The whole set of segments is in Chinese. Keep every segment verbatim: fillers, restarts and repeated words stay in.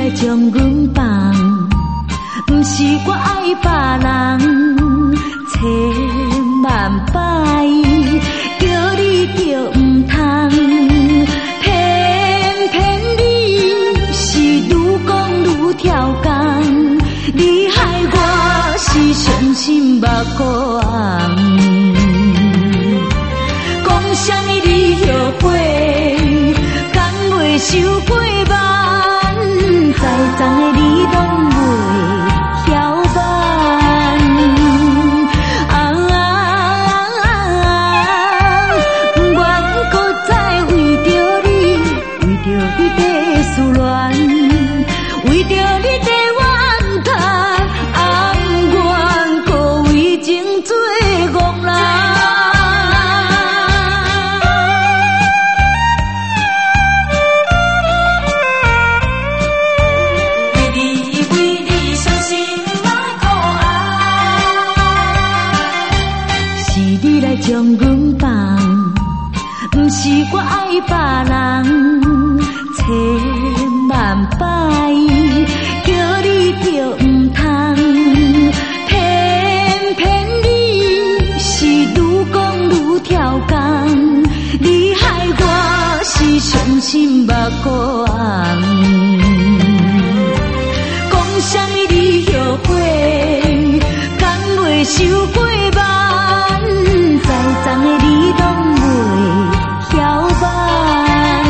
将阮放，不是我爱别人，千万摆叫你就唔通，偏偏你是愈讲愈跳工，你害我是伤心目眶。讲啥物你后悔，敢袂受过万，再脏的你拢袂晓办。啊，我搁再为着你，为着你在思恋，为着你在怨叹，啊，愿搁为情做憨人。将阮放，不是我爱别人，千万摆叫你就唔通，偏偏你是愈讲愈跳工，你害我是伤心目眶。讲啥物你后悔，敢袂受过万，再脏的你拢袂晓办。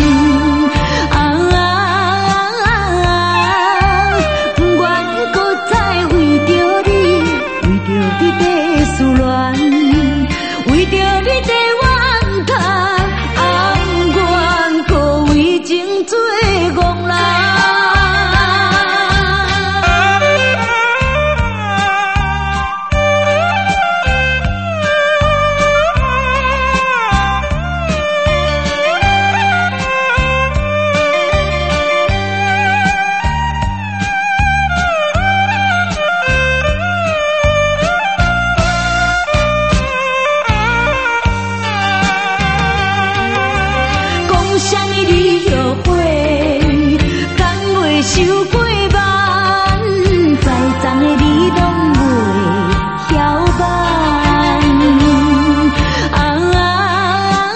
啊，愿搁再为着你，为着你在思恋，为着你在怨叹，啊，愿搁为情做憨人。受过万，再脏的你拢袂晓办。啊，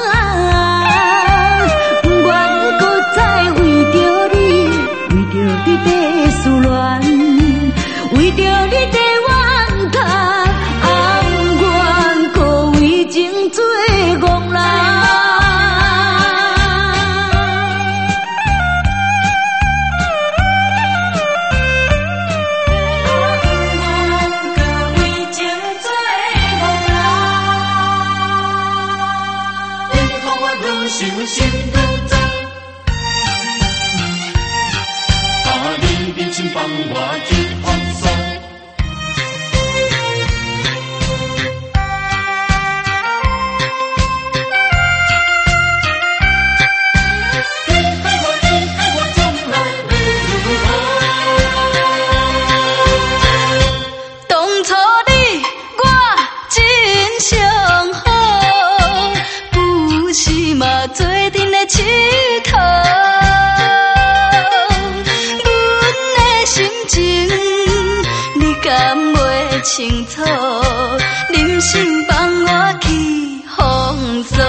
愿搁再为着你，为着你在思恋，为着你在怨叹，啊，愿搁为情做憨人。 伤心愈重，把你变成放我去放松。你爱我，你爱我，从来没有错。 当初你我真相好，不是嘛做阵的佚佗。阮的心情你敢袂清楚？忍心放我去风骚。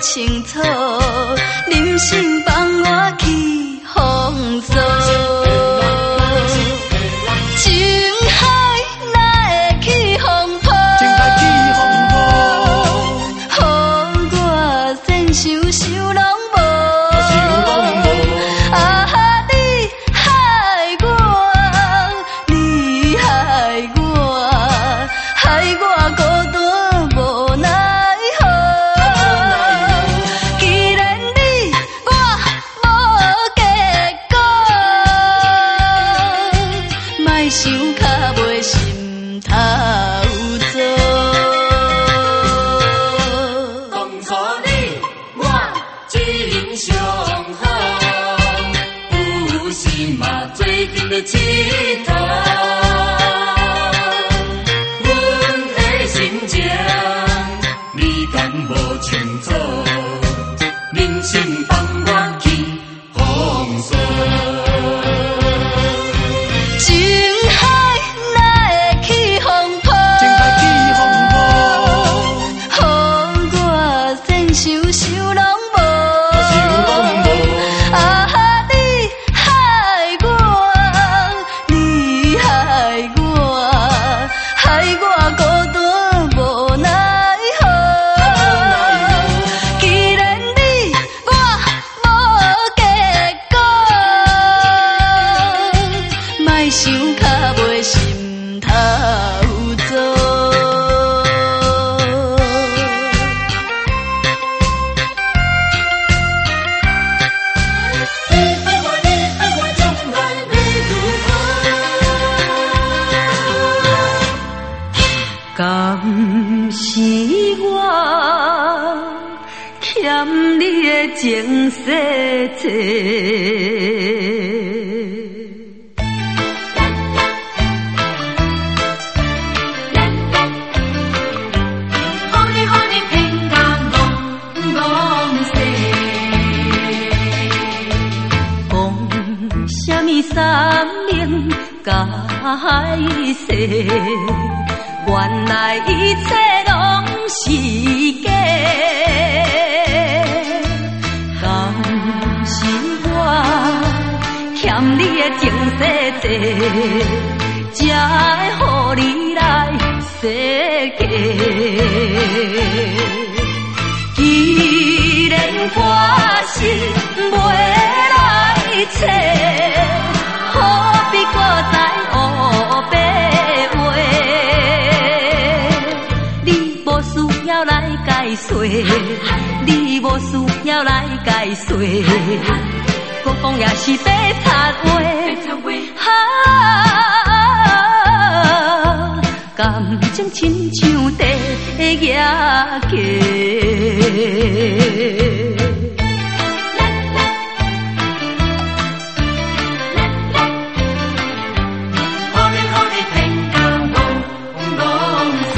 清楚，人生放我去风骚。情海哪会去风波？ 情海去风波， 予我身受受拢无。 受拢无。 啊，你害我，你害我，害我孤单无奈何。既然你我无结果，莫想较袂心头做。 当初你我真相好，有时嘛做阵的佚佗。阮的心情你敢无清楚？人生放我去风骚。 情海哪会去风波？ 情海去风波， 予我身受受拢无。 受拢无。 啊，你害我，你害我，害我孤单无奈何。既然你我无结果，莫想较袂心头做。 爱我你爱我从来未如何。 敢是我欠你的情世多？ 予你予你偏甲戆戆世， 讲什么三明解释？原来一切拢是假。敢是我欠你的情世多，才会予你来世界。既然我心袂来找，何必搁再黑白话？你无需要来解说，你无需要来解说，搁讲也是白贼话。哈，感情亲像地野鸡。 予你予你偏甲戆戆世，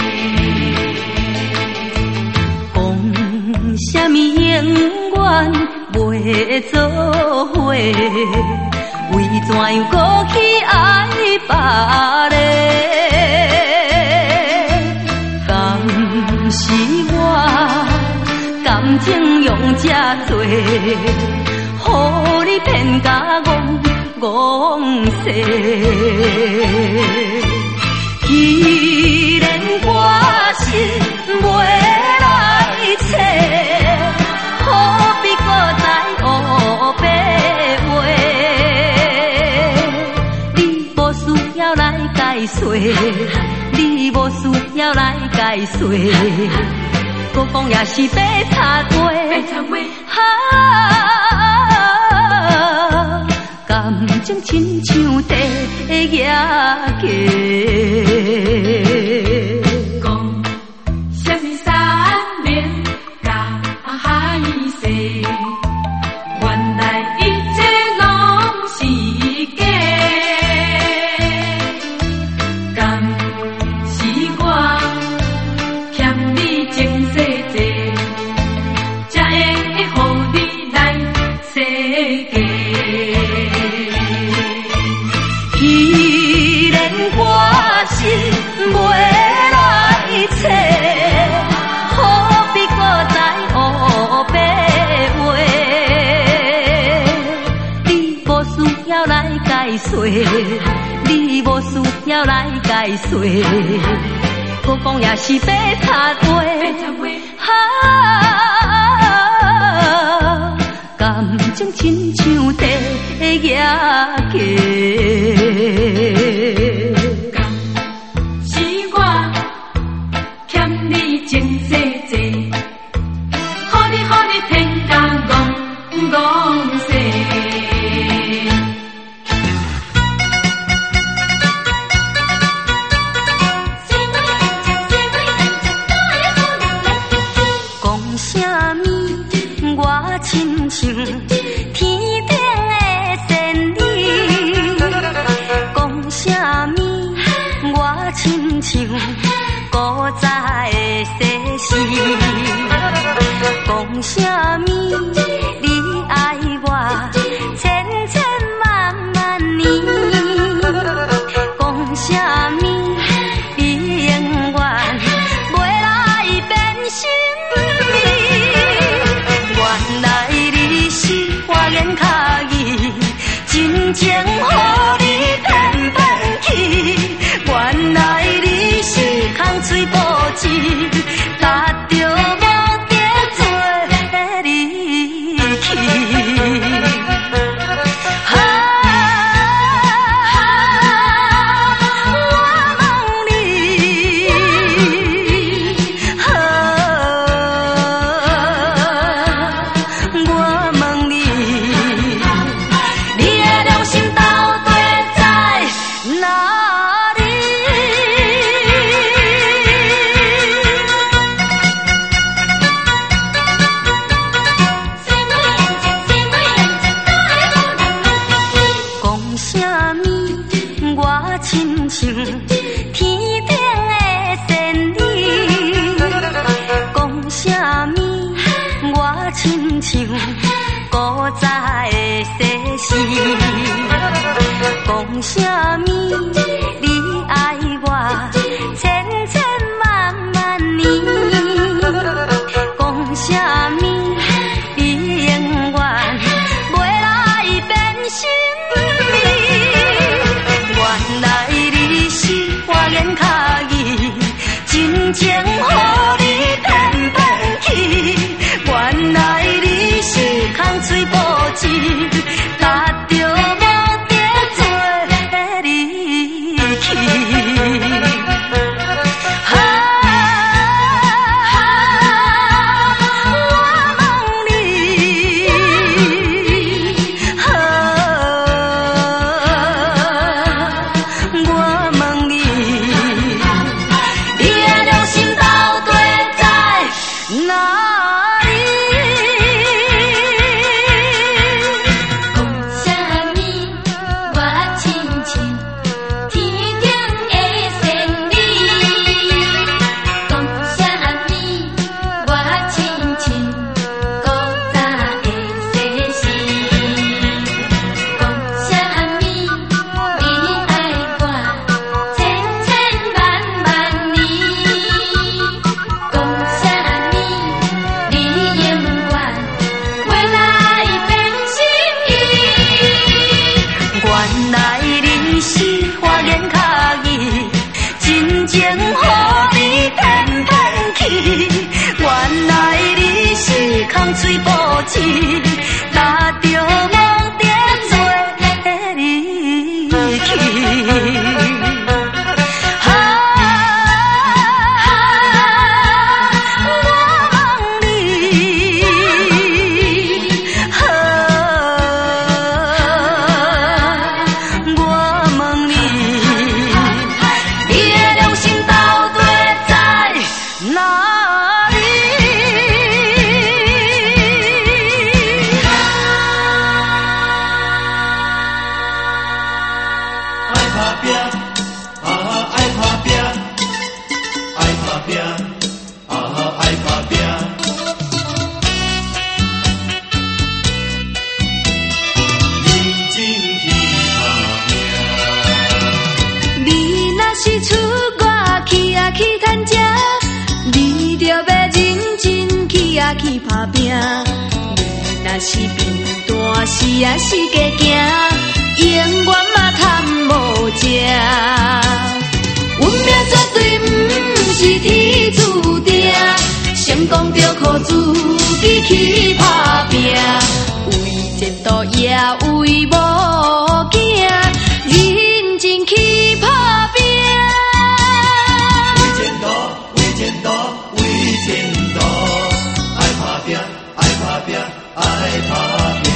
讲什么永远袂做伙？为怎样搁去爱别个？敢是我感情用这多，予你骗甲戆戆世？既然我心袂来找，何必搁再黑白话？你无需要来解说，你无需要来解说，搁讲也是白贼话。哈，感情亲像地野鸡。 讲什么三明甲海誓，原来一切拢是假。敢是我欠你情世多，才会予你来世界。 既然我心袂解说，你无需要来解说。我讲也是白插话，哈，感情亲像地野鸡。 是我欠你情细细，予你予你天甲戆戆世。亲像天顶的仙女，讲啥物？我亲像古早的世事，讲啥物？你爱我千千万万年，讲啥物？你永远袂来变心意。原来你是花言巧语，真情予你骗骗去。原来你是空嘴保证，达着无得做离去。啊，我问你，啊。亲像天顶的仙女，讲啥物？我亲像古早的世事，讲啥物？你爱我千千万万年，讲啥物？你永远袂来变心意。原来你是花言巧语，真情予你骗骗去。原来你是空嘴保证，达着无得做离去。啊，我问你，啊。哪里？讲啥物？我亲像天顶的仙女。讲啥物？我亲像古早的世事。讲啥物？你爱我千千万万年。讲啥？你永远袂来变心意。原来你是花言巧语，真情予你骗骗去。原来你是空嘴保证，达着无得做离去。去打拼，若是贫惰时啊是加行， 永远嘛赚无食。运命绝对不是天注定，成功着靠自己去打拼，为前途也为某囝，认真去打拼。 为前途，为前途，为前途，爱打拼，爱打拼，爱打拼。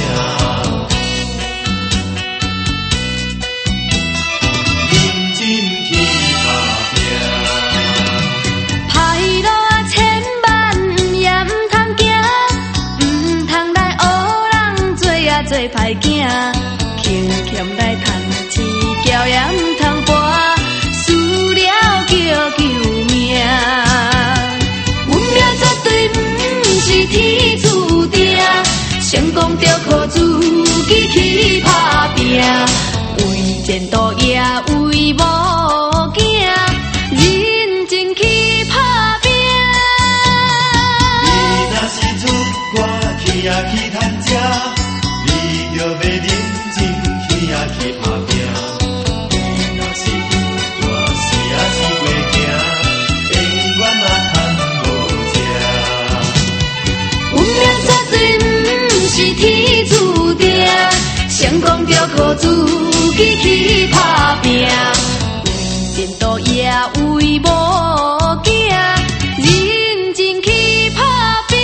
做歹囝，轻欠来趁钱，交也唔通跋，输了叫救命。运命绝对不是天注定，成功着靠自己去打拼，为前途也为某囝，认真去打拼。 你若是出外去呀去赚食。就要认真去呀去打拼，你若是大事也是袂行，永远嘛赚无食。 运命绝对不是天注定，成功着靠自己去打拼，为前途也为某囝，认真去打拼。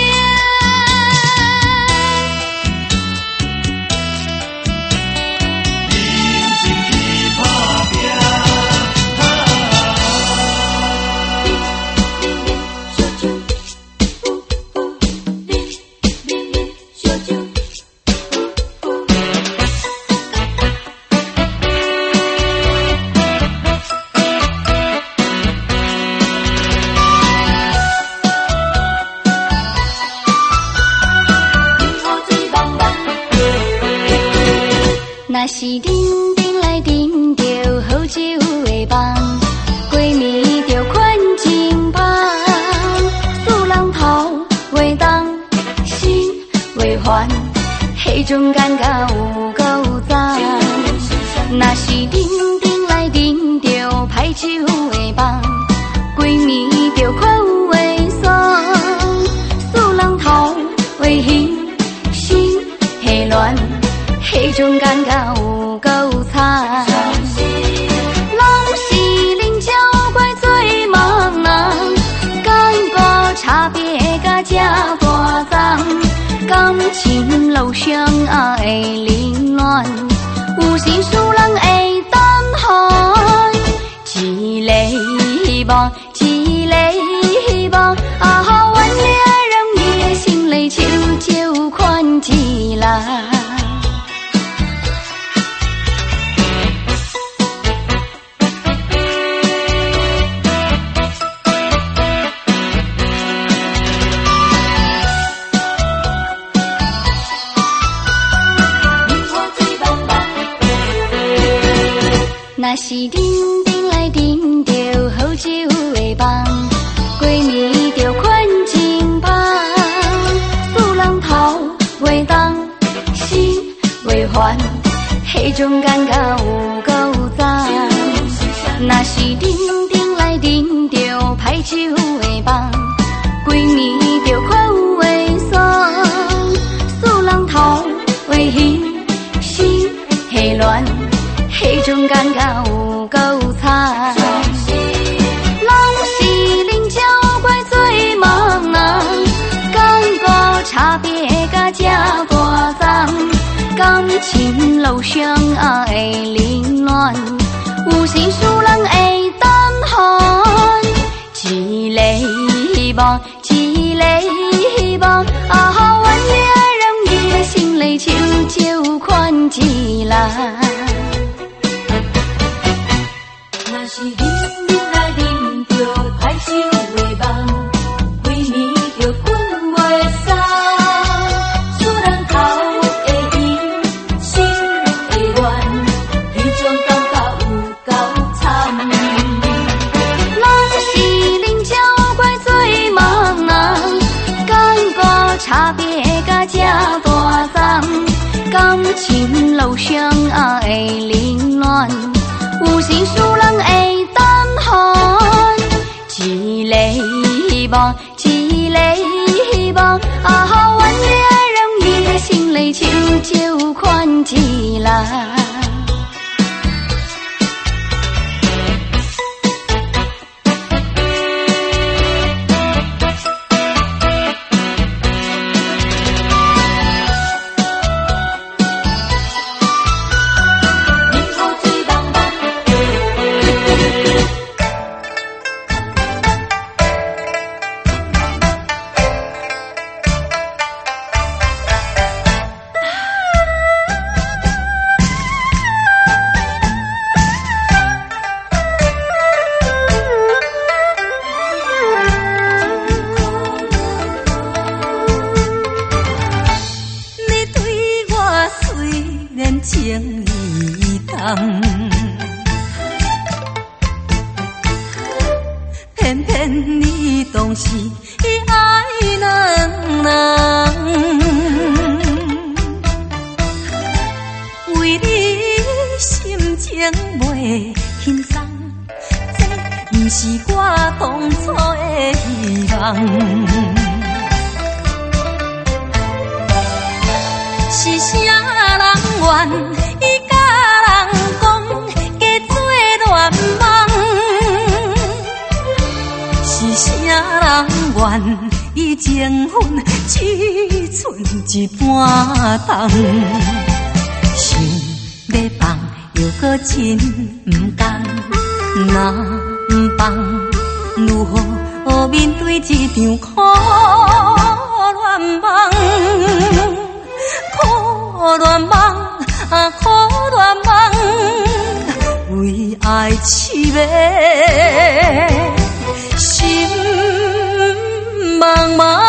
若是认真来饮着好酒的梦，闺蜜着款真芳，使人头袂动，心袂烦，迄种感觉有够赞。若是认真来饮着歹酒的梦，闺蜜着款有袂爽，使人头袂兴，心会乱。迄种感觉有够惨，拢是恁照怪做茫人，感觉差别甲这大丛，感情路上也会凌乱，有心事人会等候，一个希望，一个希望，啊好原谅让你的心里手就款起来。若是认真来饮着好酒的梦，闺蜜着款真芳，使人头袂动，心袂烦，迄种感觉有够赞。若是认真来饮着歹酒的梦，闺蜜着款有袂爽，使人头袂兴，心会乱。迄种感觉有够惨，拢是恁照怪做茫人，感觉差别甲这大丛，感情路上也会凌乱，有心事人会等候，一个希望，一个希望，啊好原谅让你的心里手就款起来。 若是认真来饮着歹酒的梦，闺蜜着困袂爽，使人头会兴，心会乱，迄种感觉有够惨。 拢是恁照怪做茫人，感觉差别甲这大丛，感深路上啊会冷暖，有时使人会胆寒。一个希望，一个希望，啊，愿你让伊的心里手就款起来。 偏偏你当时爱人人，为你心情袂轻松，这不是我当初的希望。是啥人愿？啥人愿意情分只剩一半重？想要放又搁真不甘，若不放如何面对这场苦恋梦？苦恋梦啊，苦恋梦，为爱痴迷。心茫茫，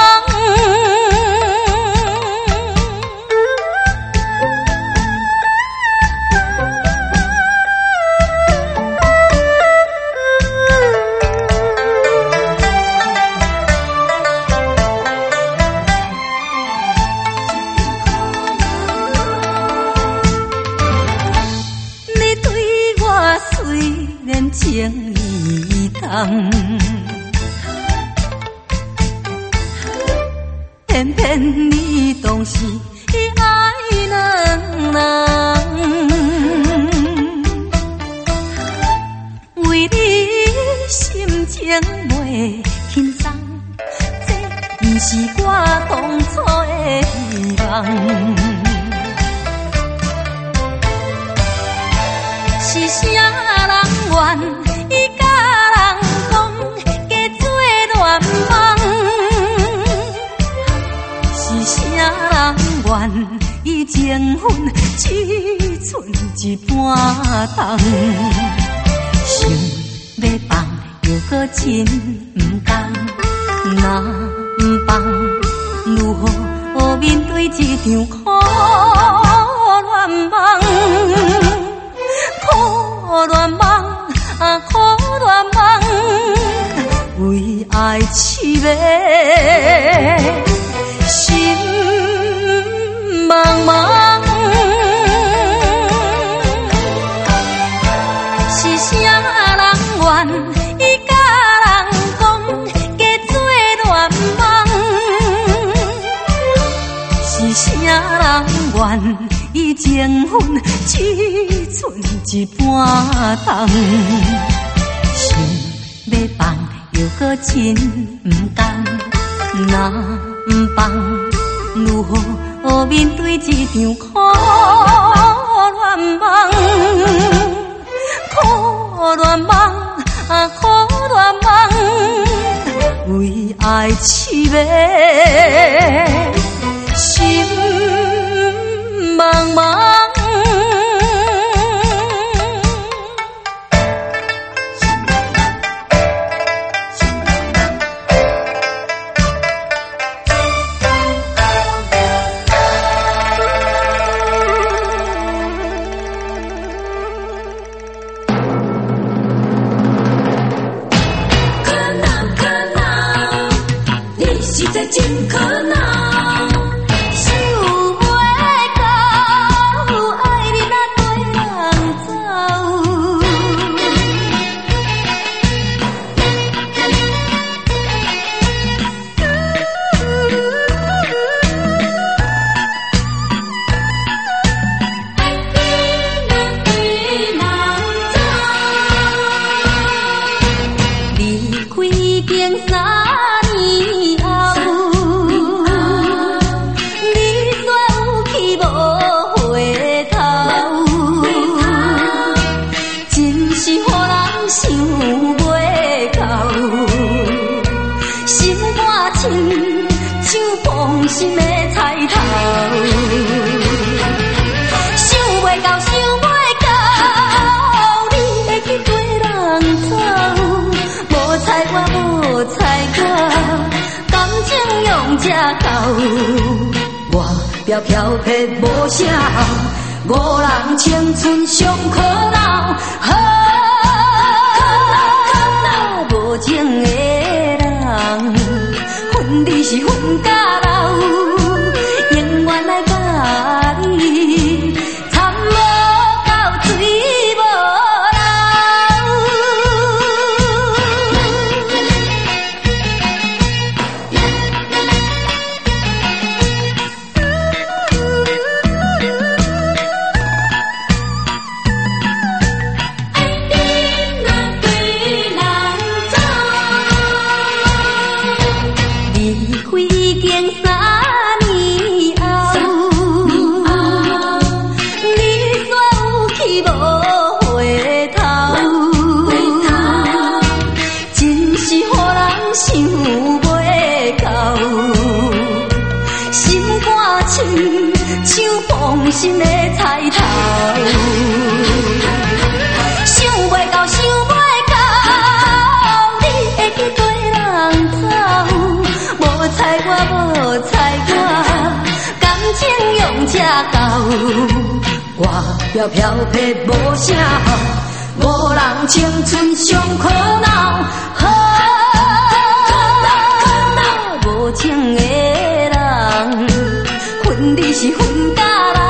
你对我虽然情意重，偏偏你当时爱人人，为你心情袂轻松，这不是我当初的希望。是啥人愿？啥人愿意情分只剩一半重？想要放又搁真不甘，若不放如何面对这场苦恋梦？苦恋梦啊，苦恋梦，为爱痴迷。心茫茫，是啥人愿意甲人讲加做恋梦？是啥人愿意情分只剩一半重？想要放又搁真不甘，若不放如何面对这场苦恋梦？苦恋梦啊，苦恋梦，为爱痴迷。心茫茫。 真可能。 放心的菜头。想袂到，想袂到，你会去跟人走？无猜我，无猜我，感情用这厚，我飘飘撇无啥好，五人青春上可恼。无情的人，分你是分甲老，永远来甲你参无到水无心的菜头，想袂到，想袂到，你会去跟人走？无猜我，无猜我，感情用这厚，我飘飘撇无啥好，无人青春上可恼。无情的人，分你是分甲。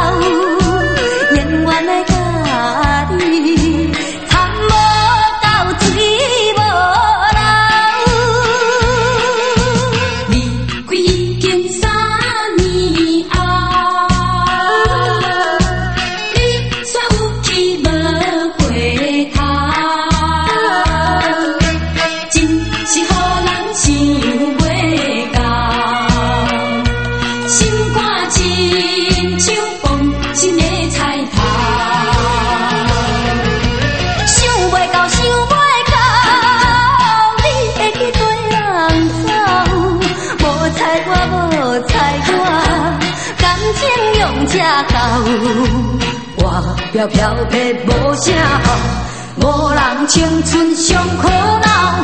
我飘飘撇无啥好，无人青春上可恼。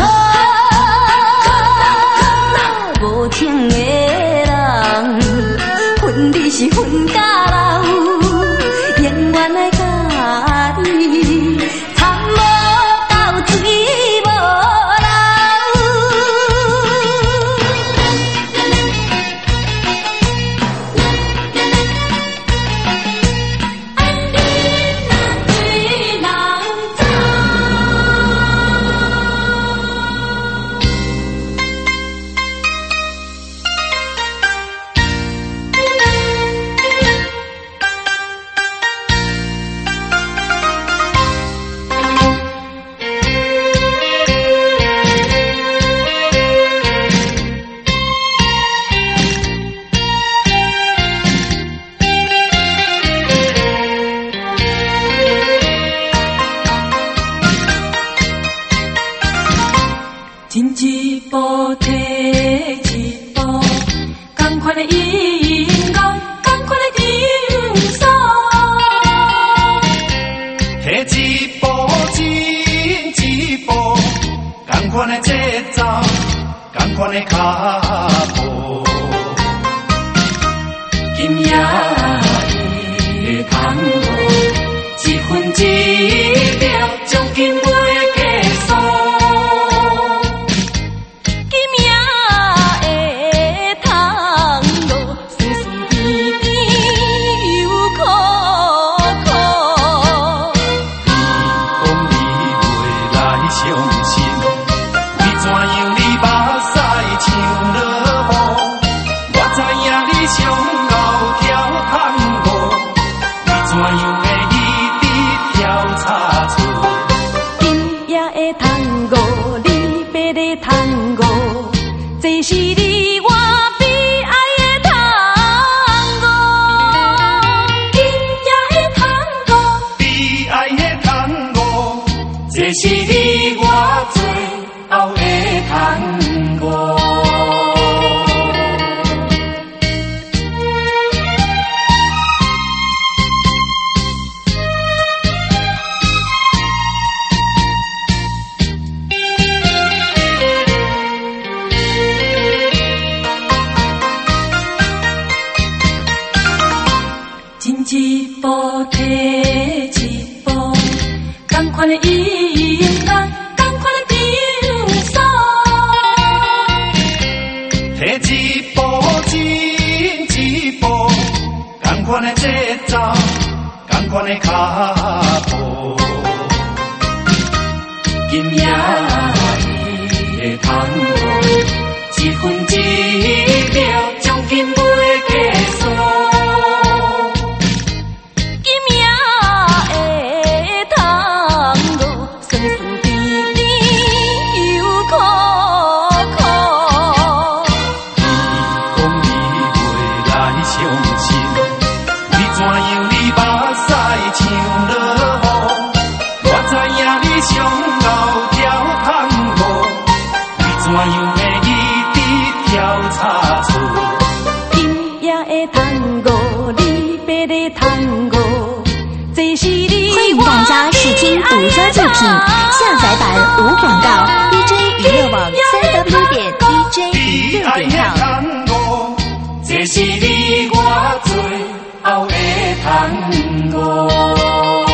无情的人，分你是分甲老，永远来甲你参无到水无相信，你怎样你目屎像落雨。 步提一步，同款的音乐，同款的张手。 提一步，进一步，同款的节奏，同款的脚步。今夜的tango，一分一秒，将近袂结束。 今夜的tango，酸酸甜甜又苦苦。 你讲你袂来相信，你怎样你目屎像落雨？我知影你上后跳tango，你怎样会一直跳插错？ 今夜的tango，你别的tango，这是你欢迎大家试听独家作品，下载版无广告 ，D J 娱乐网三 W 点 D J 娱乐点 com。 这是你我最后的tango。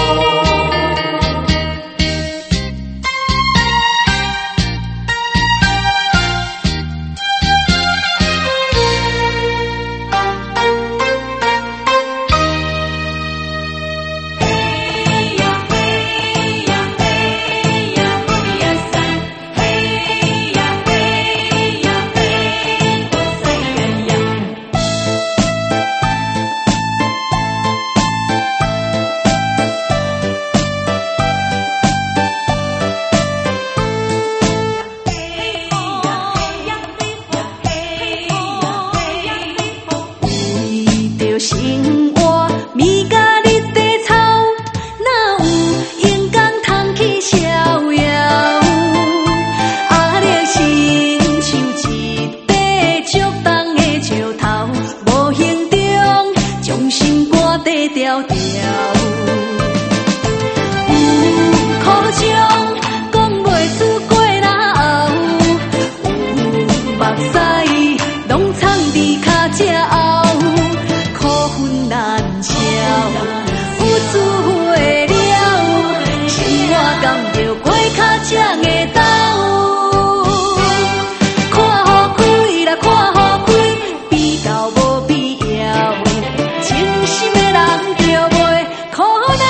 生活米甲日地草，哪有阳光通去逍遥？啊，你亲像一块竹重的石头，无形中将心肝底条条。有苦衷讲袂出过老，有目屎拢藏伫脚趾后。难消，有滋味了，生活甘着过较正的斗。看好开啦，看好开，比较无必要，真心的人就袂苦恼。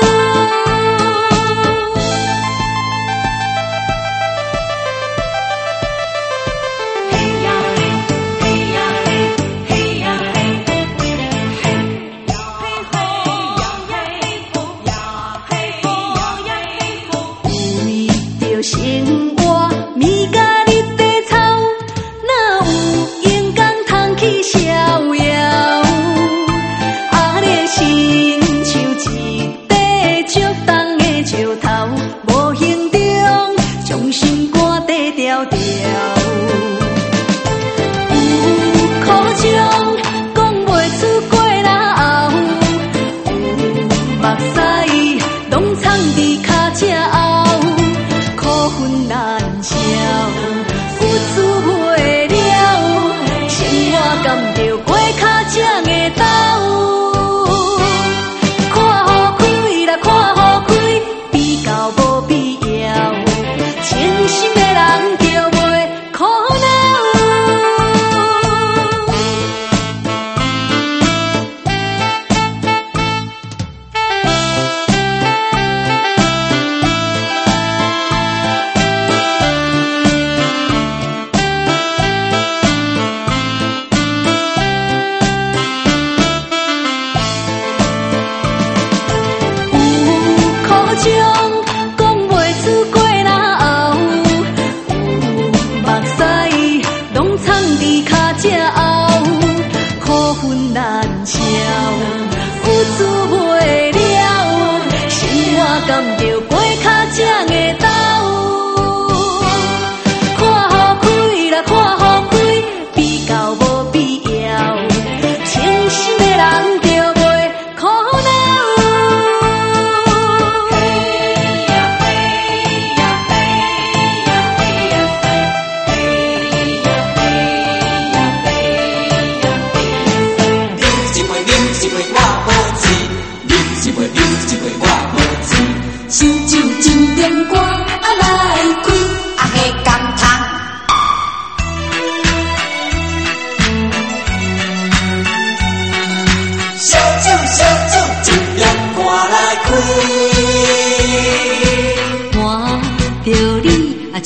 生活米甲日地草，哪有阳光通去逍遥？啊，你亲像一块竹重的石头，无形中将心肝底条条。有苦衷讲袂出过老，有目屎拢藏伫脚趾后。难消，有滋味了，生活甘着过较正的斗。看好开啦，看好开，比较无必要，真心的人就袂苦恼。难消，有滋味了，生活甘着过较正的斗。看好开啦，看好开，比较无必要，真心的人就袂苦恼。 一杯我无钱。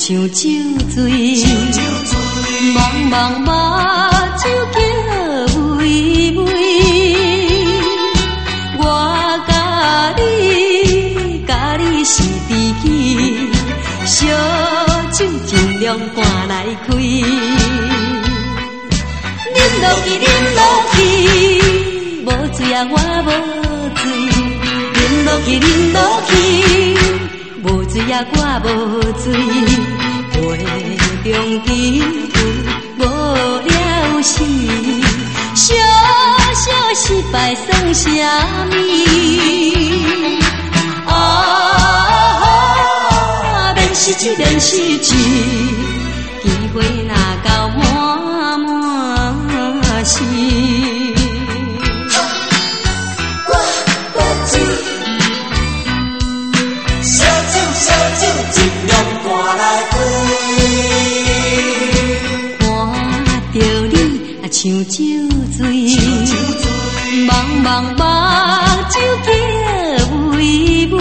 像酒醉，茫茫目睭叫微微。我甲你，甲你是知己，烧酒尽量赶来开。饮落去，饮落去，无醉啊我无醉。饮落去，饮落去，无醉啊我无醉。杯中只有无了时，小小失败算啥物？啊，免失志，免失志，机会若到满满是。像酒醉，茫茫目睭叫微微。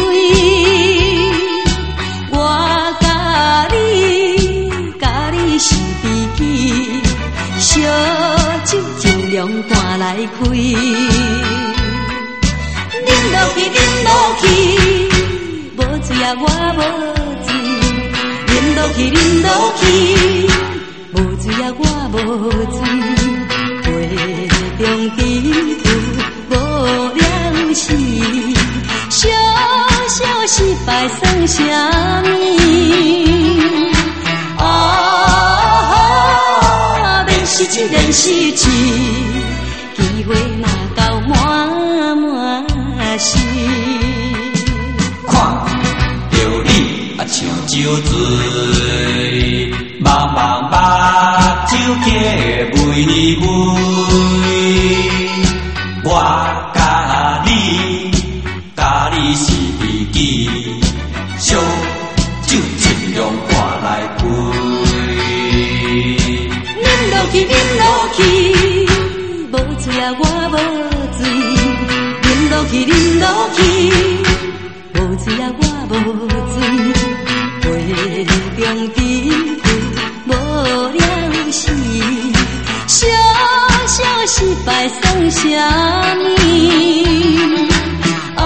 我甲你，甲你是知己，烧酒尽量赶来开。饮落去，饮落去，无醉啊我无醉。饮落去，饮落去，无醉啊我无醉。中只有无了时，小小失败算啥物？啊，免失志，免失志，机会若到满满是。 看着你啊，像酒醉，茫茫目睭叫微微。我甲你，甲你是知己，烧酒尽量赶来开。 饮落去，饮落去，无醉啊我无醉。饮落去，饮落去，无醉啊我无醉。杯中只有无了时，小小失败算啥物？啊，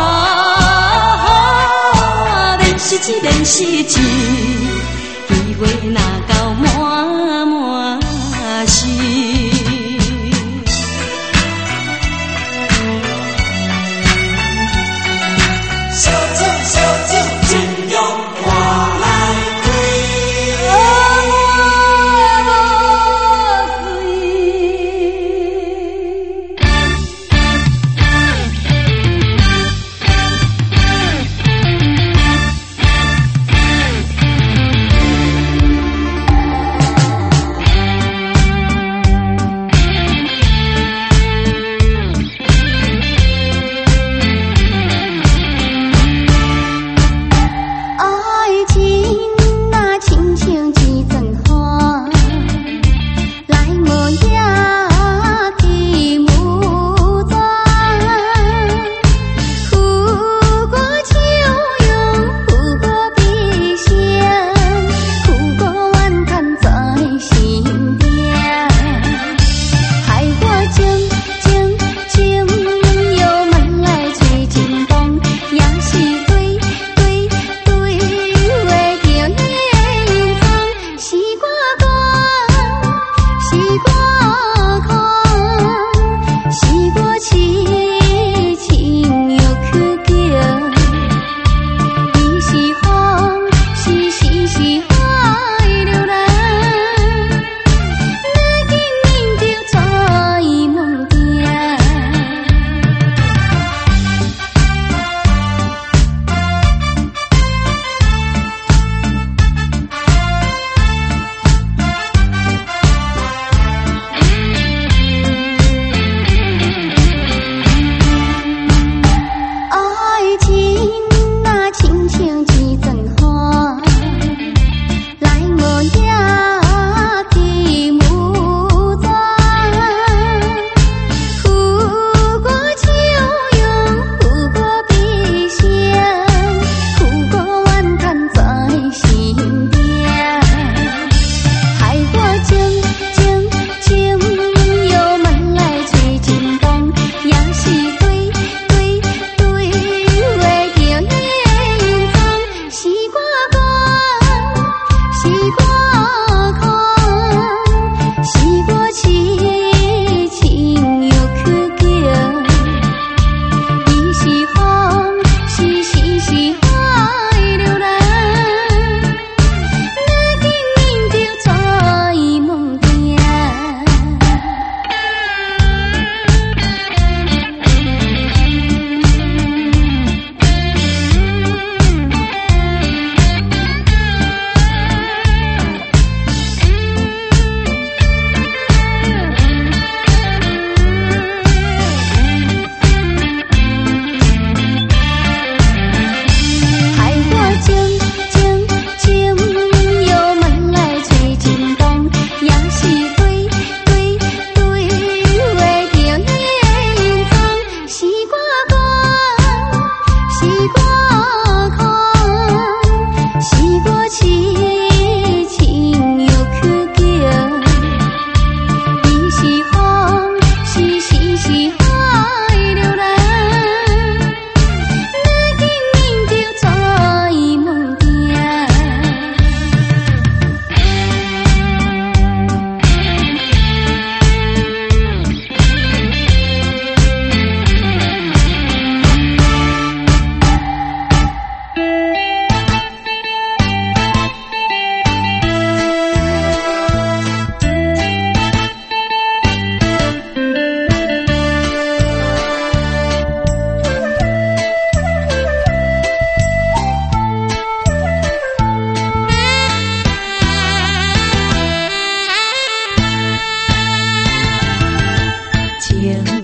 免失志，免失志，机会若到满满是。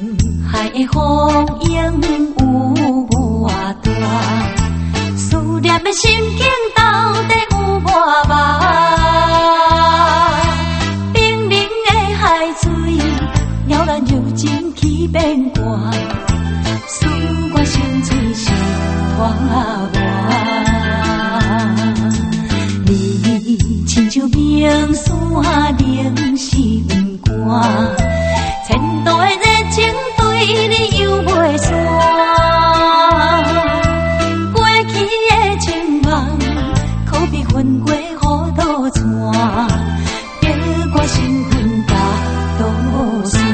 海的风影有偌大，思念的心境到底有偌深？冰冷的海水，了咱柔情去变寒，使我心碎心拖磨。你亲像明山凝是温寒，千度的热情对你犹袂散。过去的情梦，可比分过雨倒船，别我身份搭倒山。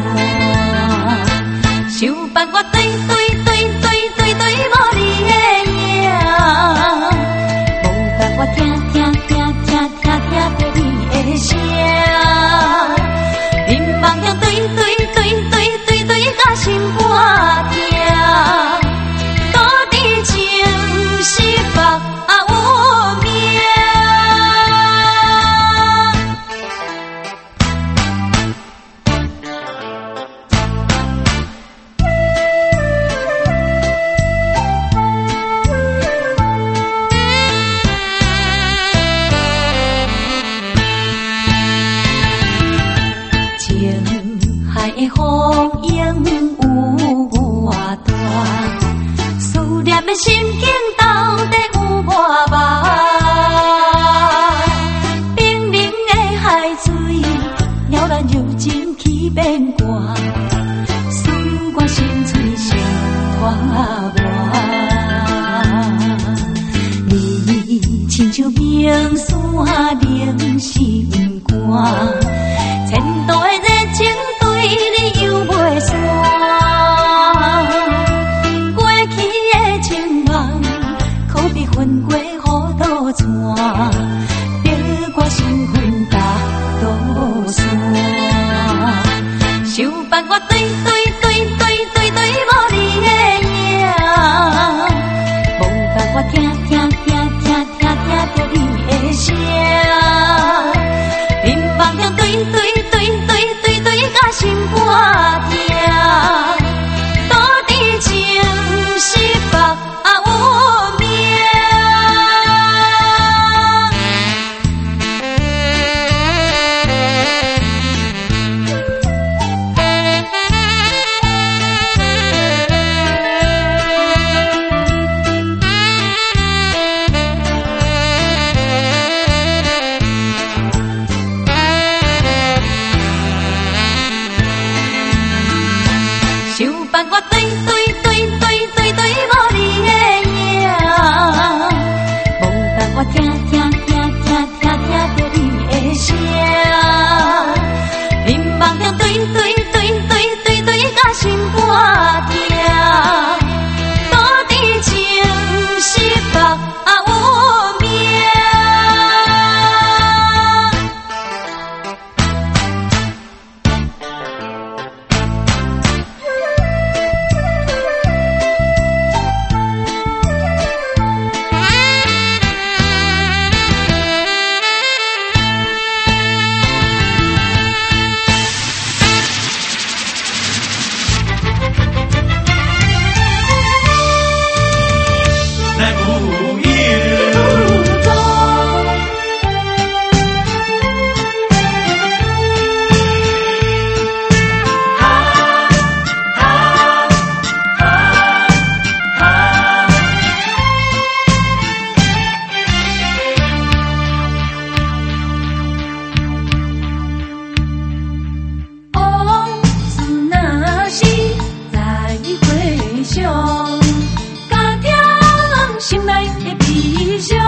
想办我对对对对对对无你的影，无办我听听听听听听着你的声。眠梦中对对对对对对甲心肝疼，到底情是目啊有命。情海的风影有偌大，思念的心境到底有偌深？冰冷的海水，了咱柔情去变寒，使我心碎心拖磨。你亲像明山凝是温寒，千度的热情对你犹袂散。过去的情梦，可比分过雨倒船，别我身份搭倒山。想办我对对对对对对无你的影，无办我听听听听听听着你的声。眠梦中对对对对对对甲心肝疼，到底情是目啊有命。想办我对对对对对对无你的影，无办我听听听听听听着你的声。眠梦中对对对对对对甲心肝疼，到底情是目啊有命。 来无影， 往事若是再回想，加添心内的悲伤。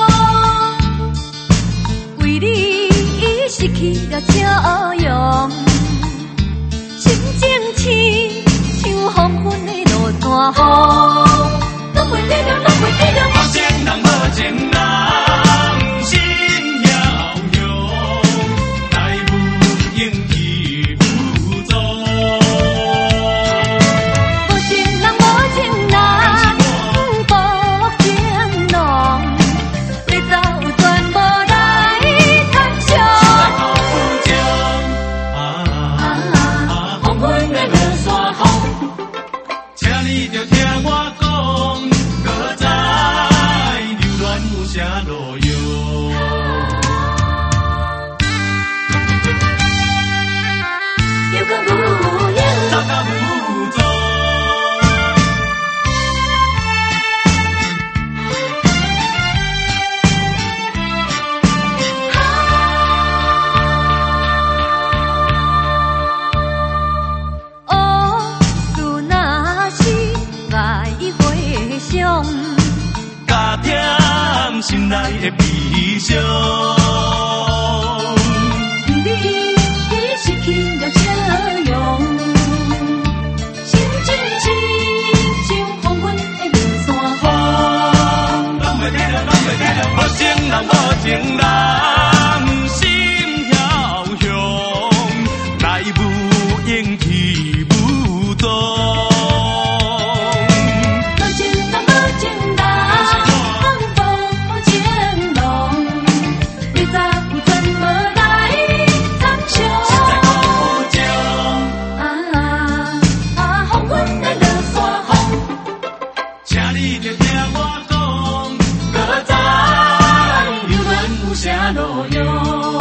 为你失去了笑容，心情亲像黄昏的落大雨，拢袂记着，拢袂记着。 无情人，无情人，心枵枵，来无影去无踪。 无情人，无情人，薄情浓，你走全无来探伤。 来到苦情。 咱来的悲伤。 你已失去了笑容，心情亲像黄昏的雨伞风。 拢袂体谅，拢袂体谅，无情人，无情人，心枵雄，来无影去无踪。 无情人，无情人。路用。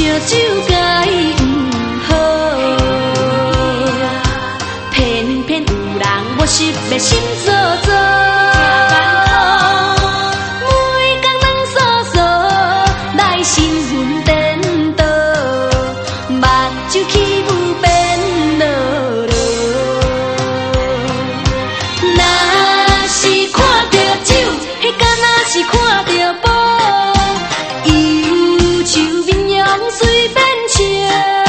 酒甲伊毋好，偏偏有人无识要心做做。每工人诉诉来新婚颠倒，目睭起舞变落落。若是看着酒，迄敢若是看着宝。随便笑，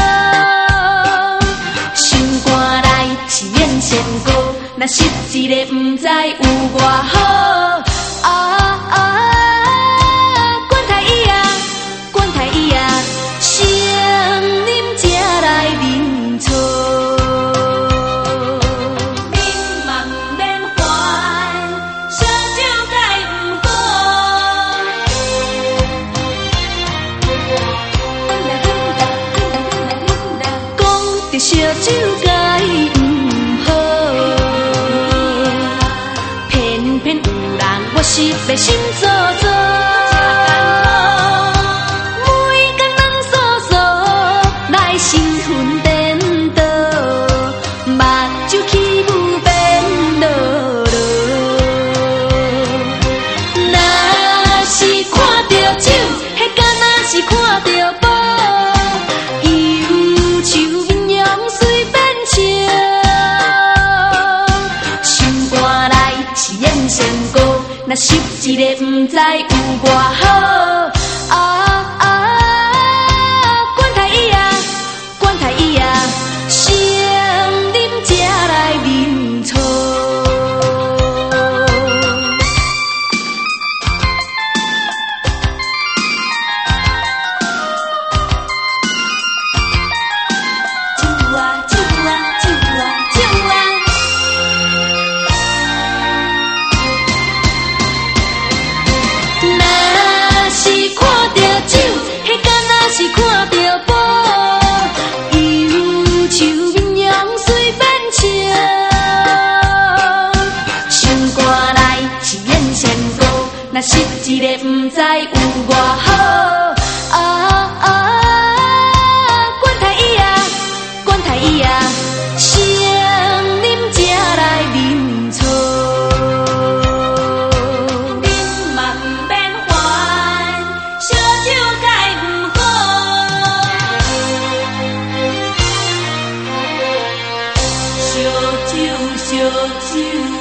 心肝内是演仙姑，若实一个不知有偌好。啊啊，管他伊啊，管他伊啊，先啉才来认错。恁嘛不免烦，烧酒该不好。烧酒甲伊毋好，偏偏有人我是要心做做。每工人诉诉来新婚颠倒，目睭起舞变落落。若是看着酒，迄敢若是看着宝。若是一个不知有偌好。啊啊，管他伊啊，管他伊啊，先啉才来认错。酒啊酒啊酒啊酒啊！是看着宝，忧愁绵羊随便笑，心肝内是演仙姑，若是一个不知有偌好。啊啊，管他伊啊，管他伊啊，先啉才来认错。恁嘛不免烦，烧酒该不好。烧酒，烧酒。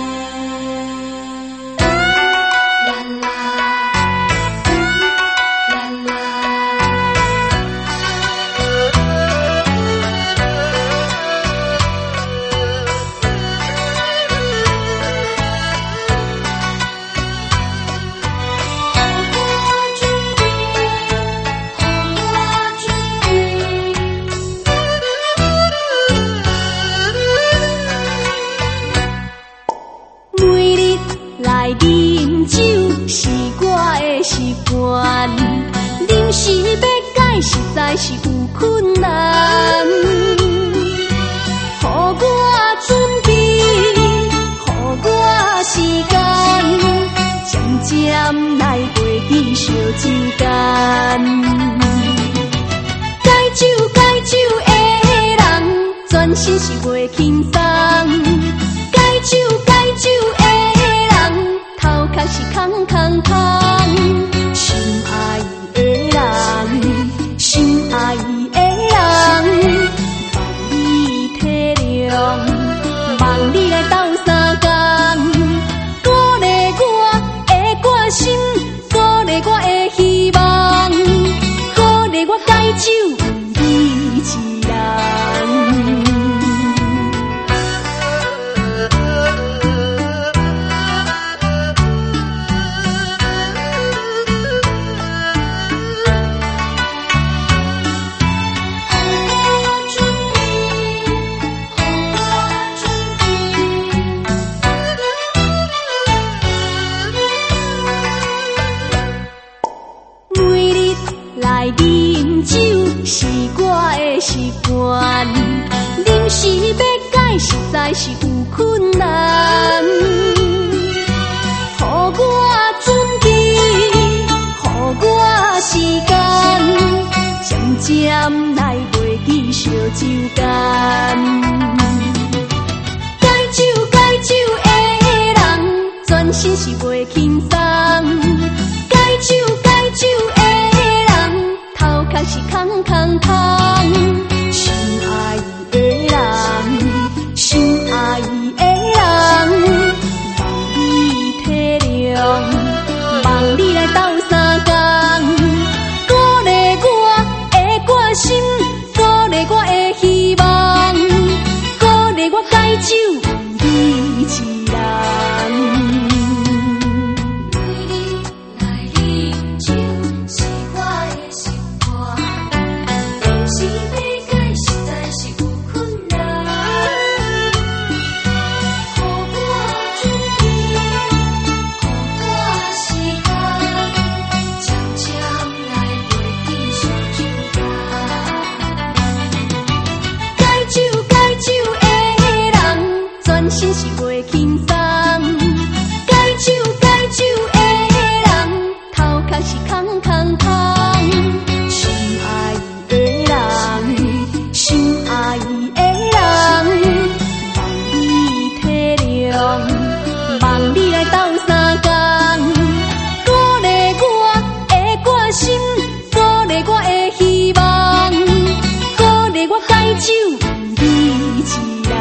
饮酒是我的习惯，临时要改实在是有困难。予我准备，予我时间，渐渐来过去烧酒间。解酒解酒的人，全身是袂轻松。解酒解酒的头壳是空空空，心爱的人，心爱的人，望你体谅，望你来斗相共，鼓励我的决心，鼓励我的希望，鼓励我解酒为你一人。饮酒是我的习惯，临时要改实在是有困难。予我准备，予我时间，渐酒干。解酒解酒的人，全身是袂轻松。解酒解酒的人，头壳是空空空。心爱伊的人，心爱伊的人，望你体谅，望你来斗相共。鼓励我的决心，鼓励我的希望，鼓励我解酒为你一人。心是袂轻松，解酒解酒的人，头壳是空空空。心爱伊的人，心爱伊的人，望你体谅，望你来斗相共。鼓励我的决心，鼓励我的希望，鼓励我解酒为你一人。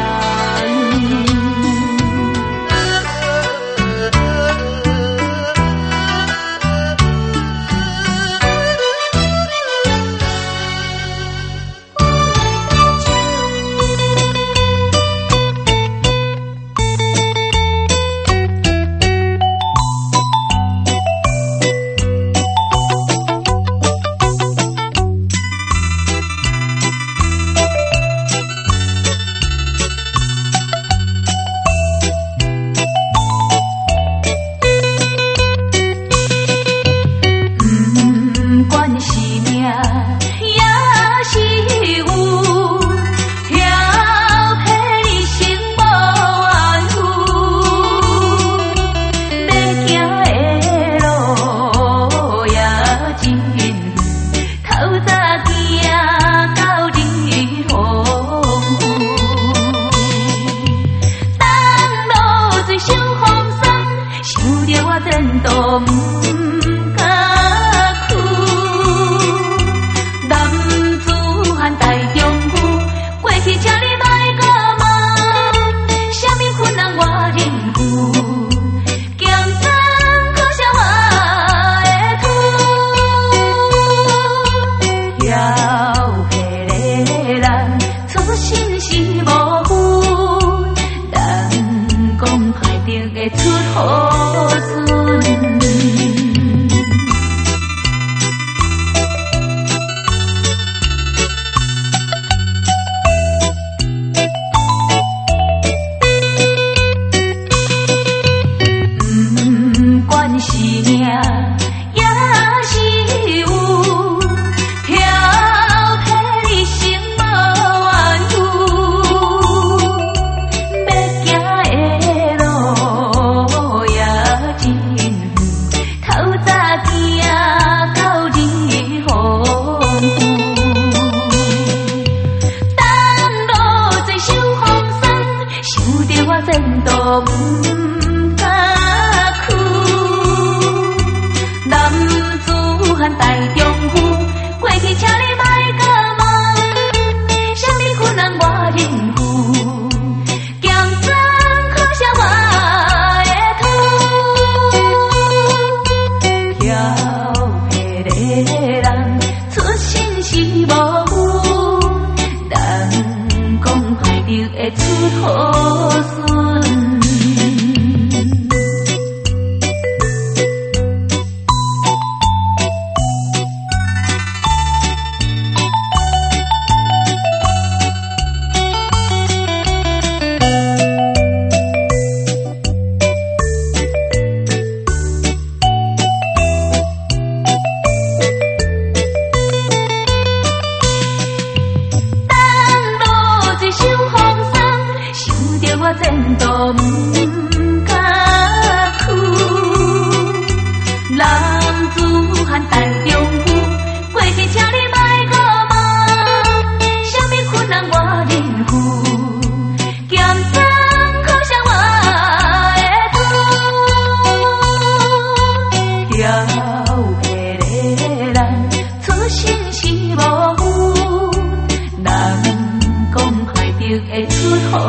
难中有，过去请你莫搁问，啥物困难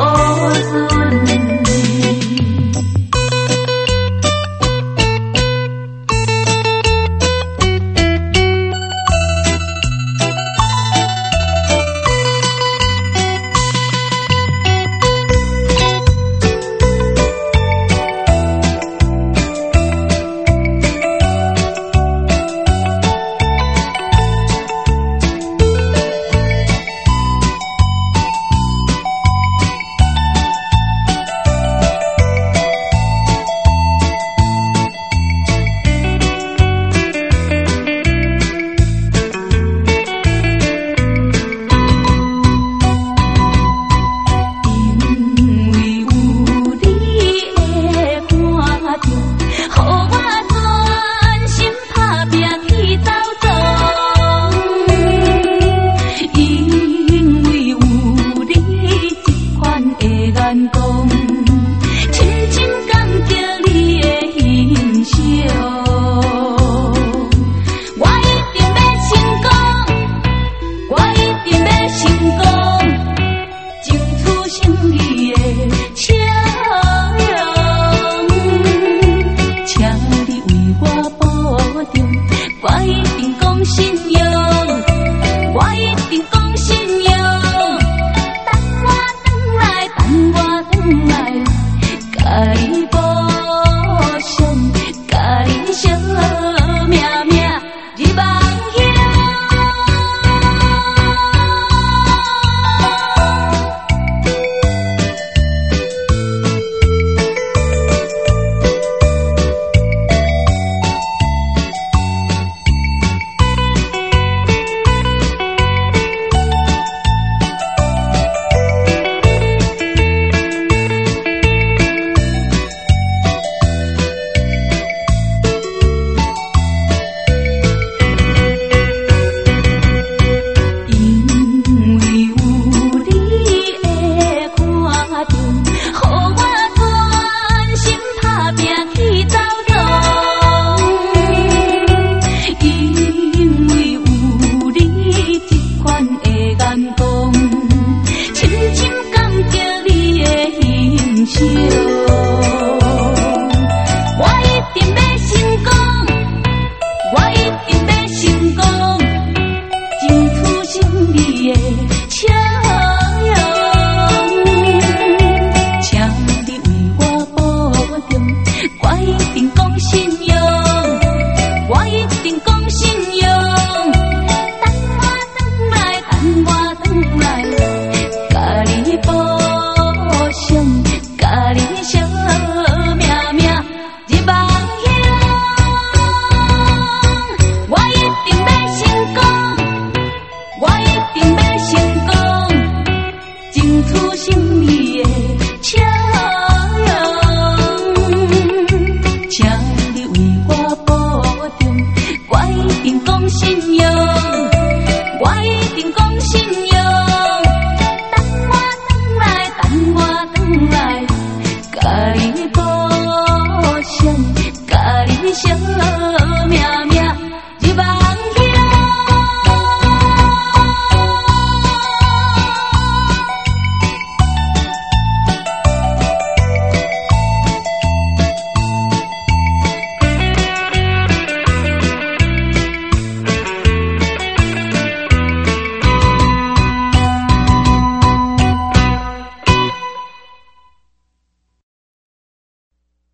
等我等来。